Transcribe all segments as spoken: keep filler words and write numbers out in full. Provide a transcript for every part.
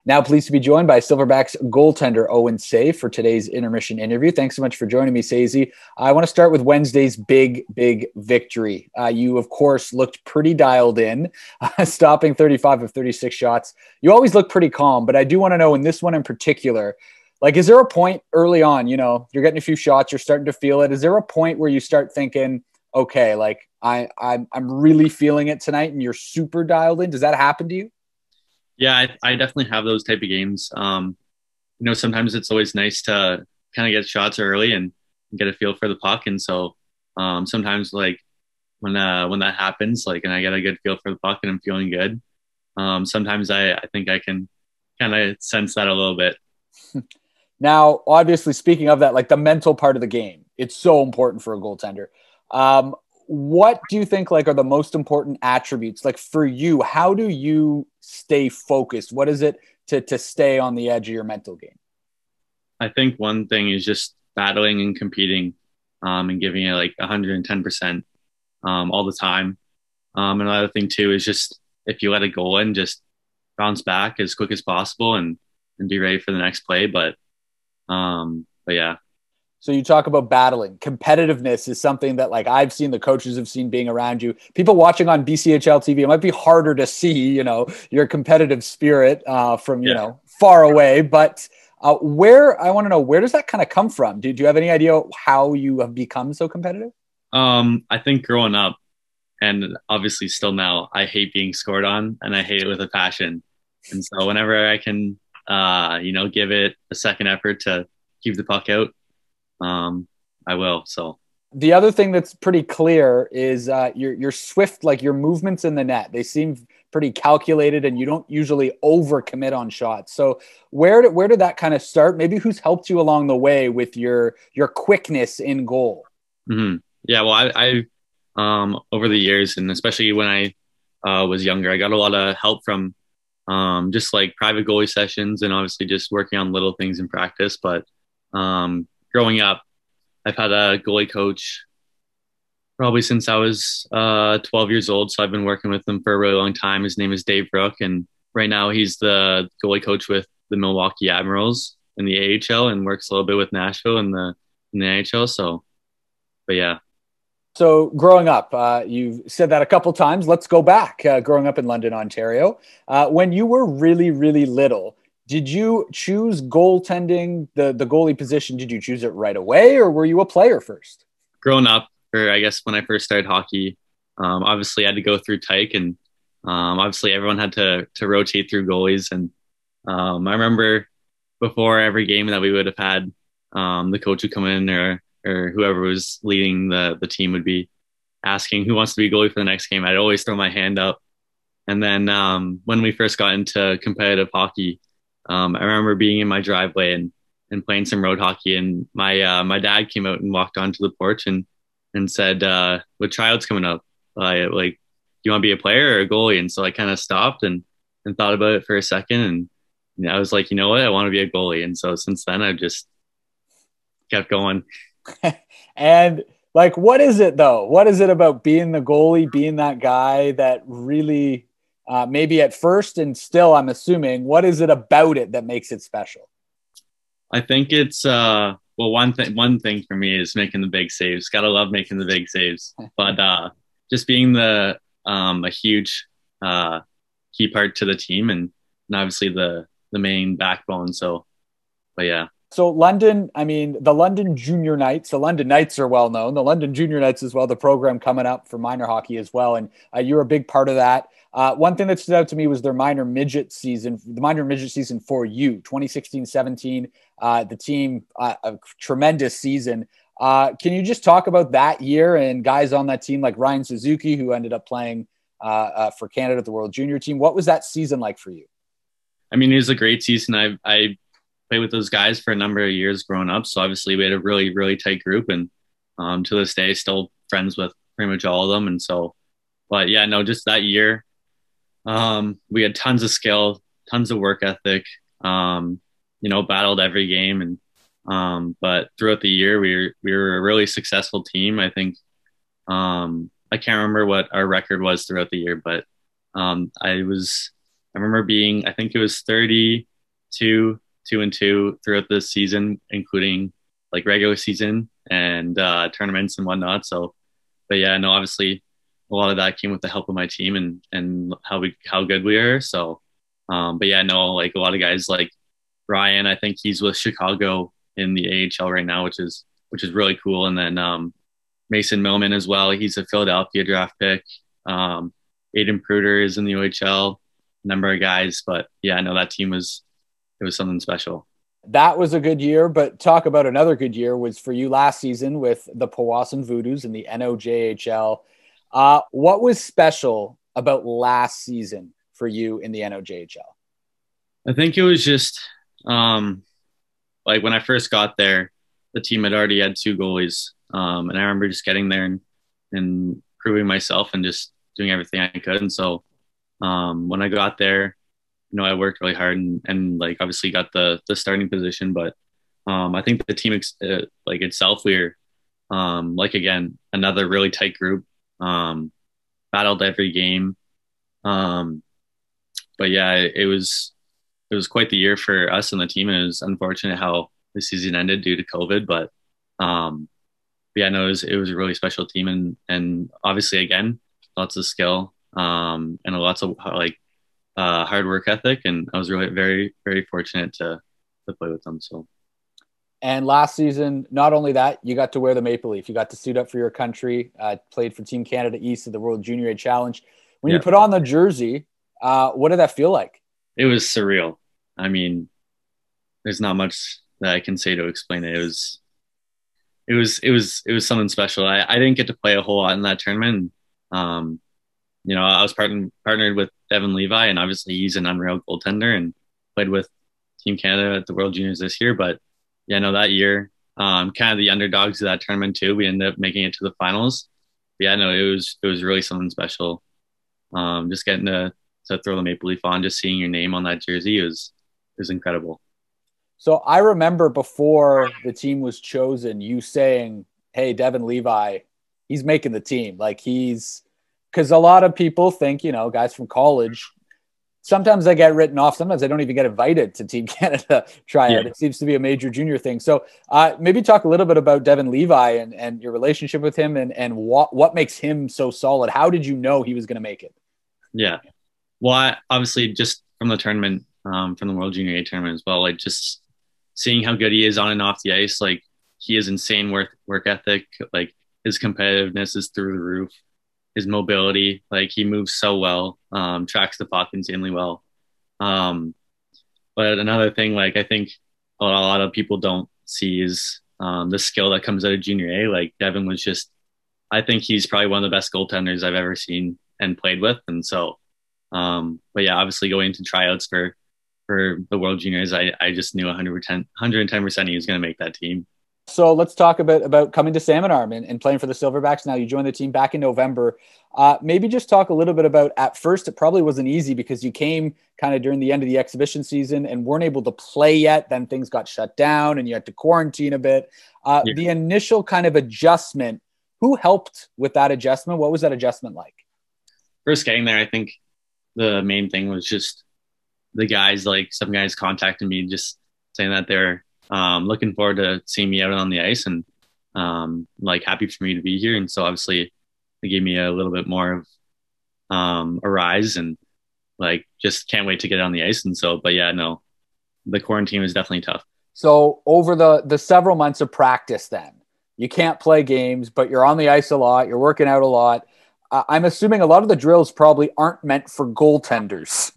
Now pleased to be joined by Silverbacks goaltender Owen Seay for today's intermission interview. Thanks so much for joining me, Sayzy. I want to start with Wednesday's big, big victory. Uh, you, of course, looked pretty dialed in, uh, stopping thirty-five of thirty-six shots. You always look pretty calm, but I do want to know in this one in particular, like, is there a point early on, you know, you're getting a few shots, you're starting to feel it. Is there a point where you start thinking, okay, like I, I'm, I'm really feeling it tonight and you're super dialed in? Does that happen to you? Yeah, I, I definitely have those type of games. Um, you know, sometimes it's always nice to kind of get shots early and get a feel for the puck. And so um, sometimes like when uh, when that happens, like and I get a good feel for the puck and I'm feeling good. Um, sometimes I, I think I can kind of sense that a little bit. Now, obviously, speaking of that, like the mental part of the game, it's so important for a goaltender. Um, what do you think like are the most important attributes? Like for you, how do you stay focused? What is it to to stay on the edge of your mental game? I think one thing is just battling and competing um, and giving it like one hundred ten percent um, all the time. Um, another thing too is just if you let it go in, just bounce back as quick as possible and and be ready for the next play. But um, but yeah, So you talk about battling. Competitiveness is something that like I've seen, the coaches have seen being around you. People watching on B C H L T V, it might be harder to see, you know, your competitive spirit uh, from, you yeah. know, far away. But uh, where I want to know, where does that kind of come from? Do, do you have any idea how you have become so competitive? Um, I think growing up and obviously still now, I hate being scored on and I hate it with a passion. And so whenever I can, uh, you know, give it a second effort to keep the puck out, um, I will. So The other thing that's pretty clear is uh, your your swift, like your movements in the net. They seem pretty calculated, and you don't usually overcommit on shots. So where did where did that kind of start? Maybe who's helped you along the way with your your quickness in goal? hmm yeah, well, I, I um, over the years, and especially when I uh, was younger, I got a lot of help from um, just like private goalie sessions and obviously just working on little things in practice. But um, growing up, I've had a goalie coach probably since I was uh, twelve years old. So I've been working with him for a really long time. His name is Dave Rook, and right now he's the goalie coach with the Milwaukee Admirals in the A H L and works a little bit with Nashville in the in the N H L. So, but yeah, So growing up, uh, you've said that a couple times. Let's go back. Uh, growing up in London, Ontario, uh, when you were really, really little, did you choose goaltending, the the goalie position? Did you choose it right away, or were you a player first? growing up, or I guess when I first started hockey, um, obviously I had to go through Tyke, and um, obviously everyone had to to rotate through goalies. And um, I remember before every game that we would have had, um, the coach would come in or or whoever was leading the the team would be asking who wants to be goalie for the next game. I'd always throw my hand up. And then um, when we first got into competitive hockey, um, I remember being in my driveway and and playing some road hockey, and my uh, my dad came out and walked onto the porch and and said, uh, "What child's coming up? Uh, like, do you want to be a player or a goalie?" And so I kind of stopped and and thought about it for a second, and you know, I was like, you know what, I want to be a goalie. And so since then, I've just kept going. And like, what is it though? What is it about being the goalie, being that guy that really, uh, maybe at first and still, I'm assuming, what is it about it that makes it special? I think it's uh, well, one thing one thing for me is making the big saves. Gotta love making the big saves, but uh, just being the um, a huge uh, key part to the team and, and obviously the the main backbone. So, but yeah. So London, I mean, the London Junior Knights, the London Knights are well known. The London Junior Knights as well, the program coming up for minor hockey as well, and uh, you're a big part of that. Uh, one thing that stood out to me was their minor midget season, the minor midget season for you, twenty sixteen seventeen. Uh, the team, uh, a tremendous season. Uh, can you just talk about that year and guys on that team like Ryan Suzuki, who ended up playing uh, uh, for Canada at the World Junior team? What was that season like for you? I mean, it was a great season. I I played with those guys for a number of years growing up. So obviously we had a really really tight group, and um, to this day still friends with pretty much all of them. And so, but yeah, no, just that year, um, we had tons of skill, tons of work ethic. Um, you know, battled every game, and um, but throughout the year we were we were a really successful team. I think um, I can't remember what our record was throughout the year, but um, I was I remember being I think it was thirty. two, two and two throughout the season, including like regular season and uh, tournaments and whatnot. So, but yeah, no, obviously a lot of that came with the help of my team and and how we how good we are. So, um, but yeah, no, like a lot of guys like Ryan, I think he's with Chicago in the A H L right now, which is which is really cool. And then um, Mason Millman as well. He's a Philadelphia draft pick. Um, Aiden Pruder is in the O H L. Number of guys, but yeah, I know that team was it was something special. That was a good year, but talk about another good year was for you last season with the Powassan Voodoos in the N O J H L. Uh, what was special about last season for you in the N O J H L? I think it was just um, like when I first got there, the team had already had two goalies. Um, and I remember just getting there and, and proving myself and just doing everything I could. And so um, when I got there, you know, I worked really hard and, and like obviously got the the starting position. But um, I think the team ex- uh, like itself, we we're um, like again another really tight group. Um, battled every game. Um, but yeah, it, it was it was quite the year for us and the team. And it was unfortunate how the season ended due to COVID. But um, yeah, no, it was it was a really special team and and obviously again lots of skill um, and lots of like. Uh, hard work ethic, and I was really very, very fortunate to to play with them. So, and last season, not only that, you got to wear the maple leaf. You got to suit up for your country. Uh, played for Team Canada East at the World Junior A Challenge. When yeah. you put on the jersey, uh, what did that feel like? It was surreal. I mean, there's not much that I can say to explain it. It was, it was, it was, it was something special. I, I didn't get to play a whole lot in that tournament. Um, you know, I was partnered partnered with Devin Levi, and obviously he's an unreal goaltender and played with Team Canada at the World Juniors this year. But yeah, no, that year, um, kind of the underdogs of that tournament too. We ended up making it to the finals. But yeah, no, it was it was really something special. Um, just getting to to throw the maple leaf on, just seeing your name on that jersey was was incredible. So I remember before the team was chosen, you saying, "Hey, Devin Levi, he's making the team. Like he's." Because a lot of people think, you know, guys from college, sometimes they get written off. Sometimes they don't even get invited to Team Canada tryout. Yeah. It seems to be a major junior thing. So uh, maybe talk a little bit about Devin Levi and, and your relationship with him and, and what, what makes him so solid. How did you know he was going to make it? Yeah. Well, I, obviously just from the tournament, um, from the World Junior A tournament as well, like just seeing how good he is on and off the ice. Like he has insane work, work ethic. Like his competitiveness is through the roof. His mobility, like he moves so well, um, tracks the puck insanely well. Um, but another thing, like I think a lot, a lot of people don't see is um, the skill that comes out of junior A. Like Devin was just, I think he's probably one of the best goaltenders I've ever seen and played with. And so, um, but yeah, obviously going into tryouts for for the World Juniors, I, I just knew one hundred ten percent he was going to make that team. So let's talk a bit about coming to Salmon Arm and, and playing for the Silverbacks. Now you joined the team back in November. Uh, maybe just talk a little bit about, at first, it probably wasn't easy because you came kind of during the end of the exhibition season and weren't able to play yet. Then things got shut down and you had to quarantine a bit. Uh, yeah. The initial kind of adjustment, who helped with that adjustment? What was that adjustment like? First getting there, I think the main thing was just the guys, like some guys contacted me just saying that they're Um, looking forward to seeing me out on the ice and um, like happy for me to be here. And so obviously they gave me a little bit more of um, a rise and like just can't wait to get on the ice. And so, but yeah, no, the quarantine was definitely tough. So over the the several months of practice, then you can't play games, but you're on the ice a lot. You're working out a lot. Uh, I'm assuming a lot of the drills probably aren't meant for goaltenders.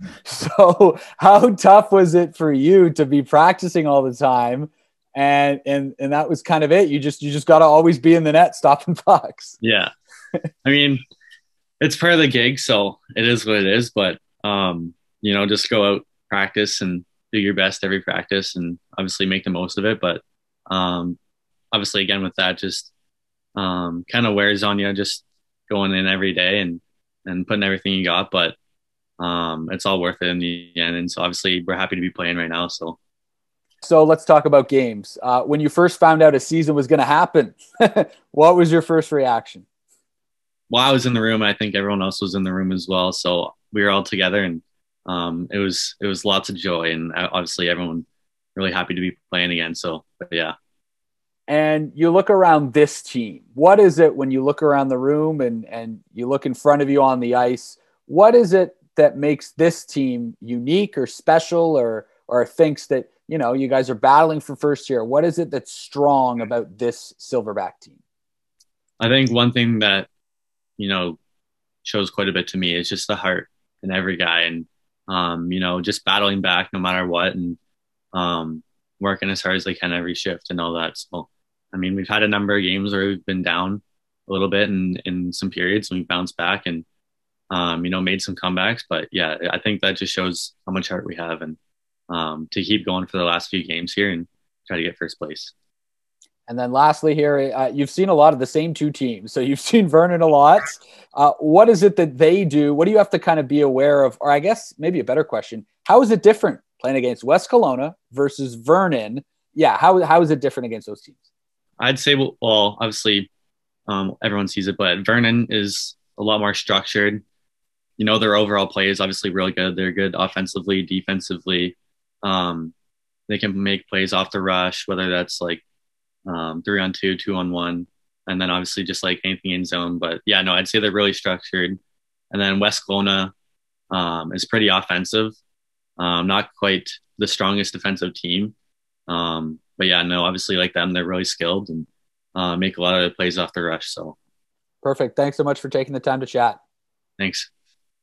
So how tough was it for you to be practicing all the time? And, and, and that was kind of it. You just, you just got to always be in the net, stopping pucks. Yeah. I mean, it's part of the gig, so it is what it is, but um, you know, just go out, practice and do your best every practice and obviously make the most of it. But um, obviously again, with that, just um, kind of wears on you, just going in every day and, and putting everything you got, but um, it's all worth it in the end. And so obviously we're happy to be playing right now. So, so let's talk about games. Uh, when you first found out a season was going to happen, what was your first reaction? Well, I was in the room. I think everyone else was in the room as well. So we were all together and um, it was it was lots of joy, and obviously everyone really happy to be playing again. So, but yeah. And you look around this team. What is it when you look around the room and and you look in front of you on the ice? What is it that makes this team unique or special, or or thinks that, you know, you guys are battling for first year? What is it that's strong about this Silverback team? I think one thing that, you know, shows quite a bit to me is just the heart in every guy, and um, you know, just battling back no matter what, and um, working as hard as they can every shift and all that. So, I mean, we've had a number of games where we've been down a little bit in in some periods, and we've bounced back and um, you know, made some comebacks. But yeah, I think that just shows how much heart we have, and um, to keep going for the last few games here and try to get first place. And then lastly here, uh, you've seen a lot of the same two teams. So you've seen Vernon a lot. Uh, what is it that they do? What do you have to kind of be aware of? Or I guess maybe a better question, how is it different playing against West Kelowna versus Vernon? Yeah, how, how is it different against those teams? I'd say, well, well obviously, um, everyone sees it, but Vernon is a lot more structured. You know, their overall play is obviously really good. They're good offensively, defensively. Um, they can make plays off the rush, whether that's like um, three on two, two on one, and then obviously just like anything in zone. But yeah, no, I'd say they're really structured. And then West Kelowna um, is pretty offensive, um, not quite the strongest defensive team. Um, but yeah, no, obviously like them, they're really skilled and uh, make a lot of plays off the rush. So perfect. Thanks so much for taking the time to chat. thanks.